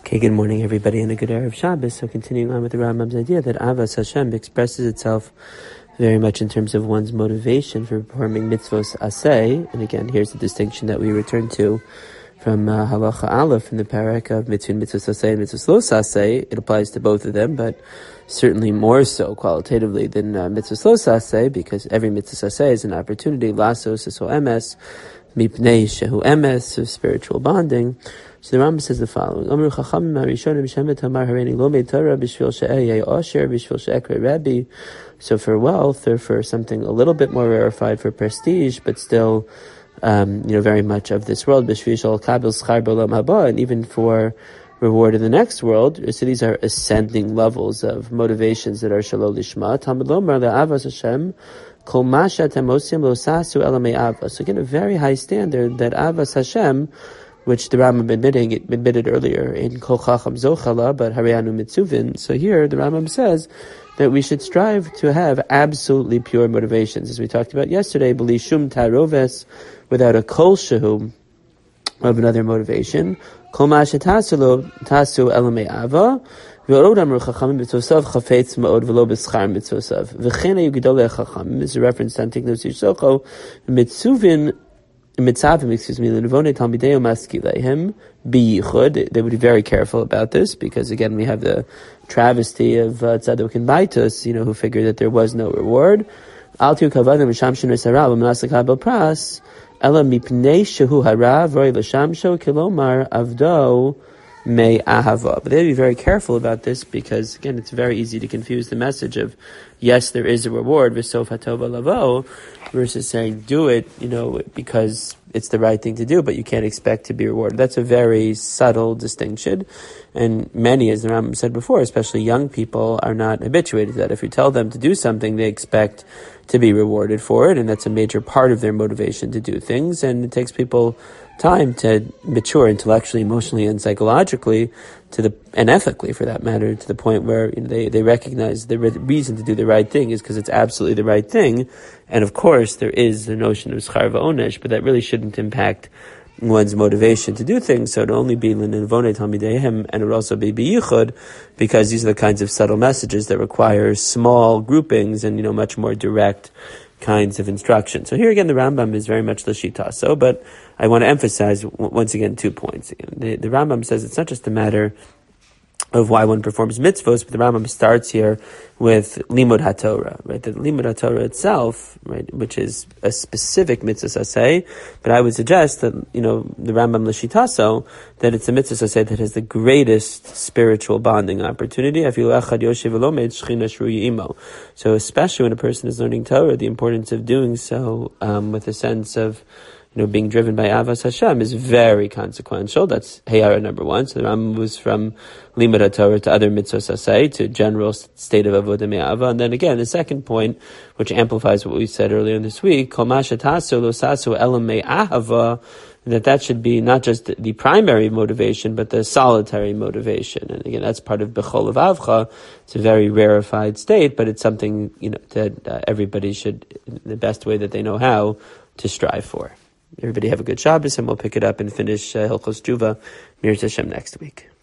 Okay, good morning, everybody, and a good Erev Shabbos. So continuing on with the Rambam's idea that Avas Hashem expresses itself very much in terms of one's motivation for performing mitzvos aseh. And again, here's the distinction that we return to from Halacha Aleph in the parak of between mitzvos aseh and mitzvos los aseh. It applies to both of them, but certainly more so qualitatively than mitzvos los aseh, because every mitzvos aseh is an opportunity, lasos eso emes, mipnei shehu emes, so spiritual bonding. So the Rambam says the following: Amru Chachamim Harishonim Shemet Hamar Hareini Lo Torah B'Shvil She'eh Osher B'Shvil She'ekre Rabbi. So for wealth, or for something a little bit more rarefied, for prestige, but still, very much of this world. B'Shvil Shel Kabil Schar B'Olam Haba, and even for reward in the next world. So these are ascending levels of motivations that are Shalol Lishma. Talmud Lomar LeAvas Hashem Kol Masha Temosim Lo Sasu Elamei Avas. So again, a very high standard that Avas Hashem, which the Rambam admitted earlier in Kol Chacham Zochala, but Hareanu Mitzuvin. So here the Rambam says that we should strive to have absolutely pure motivations, as we talked about yesterday, B'li Shum Taroves, without a kol shehu of another motivation. Kol Masha Tasu Elamei Ava. This is a reference to Antik Nosi Shoko Mitzuvin. They would be very careful about this, because again we have the travesty of Tzadok and Baitus, who figured that there was no reward. But they would be very careful about this, because again it's very easy to confuse the message of yes, there is a reward, v'sof hatov lavo, versus saying do it, because it's the right thing to do, but you can't expect to be rewarded. That's a very subtle distinction, and many, as the Rambam said before, especially young people, are not habituated to that. If you tell them to do something, they expect to be rewarded for it, and that's a major part of their motivation to do things, and it takes people time to mature intellectually, emotionally, and psychologically, and ethically, for that matter, to the point where they recognize the reason to do the right thing is because it's absolutely the right thing. And of course, there is the notion of schar va'onesh, but that really shouldn't impact one's motivation to do things. So it'd only be l'nevonei talmideihem, and it would also be biyichud, because these are the kinds of subtle messages that require small groupings and much more direct kinds of instruction. So here again, the Rambam is very much l'shita. So, but I want to emphasize once again 2 points. The Rambam says it's not just a matter of why one performs mitzvos, but the Rambam starts here with limud haTorah, right? The limud haTorah itself, right, which is a specific mitzvah aseh, but I would suggest that, the Rambam l'shitaso, that it's a mitzvah aseh that has the greatest spiritual bonding opportunity. So especially when a person is learning Torah, the importance of doing so with a sense of being driven by Avas Hashem is very consequential. That's Heyara number 1. So the Rambam moves from Limud HaTorah to other mitzvos aseh, to general state of Avodah Me'ava. And then again, the second point, which amplifies what we said earlier in this week, Kol Ma Shetasu Lo Sasu Elam Me'ahava, that should be not just the primary motivation, but the solitary motivation. And again, that's part of Bechol Avcha. It's a very rarefied state, but it's something, that everybody should, in the best way that they know how, to strive for. Everybody have a good Shabbos, and we'll pick it up and finish Hilchos Tshuva, Mir Hashem, next week.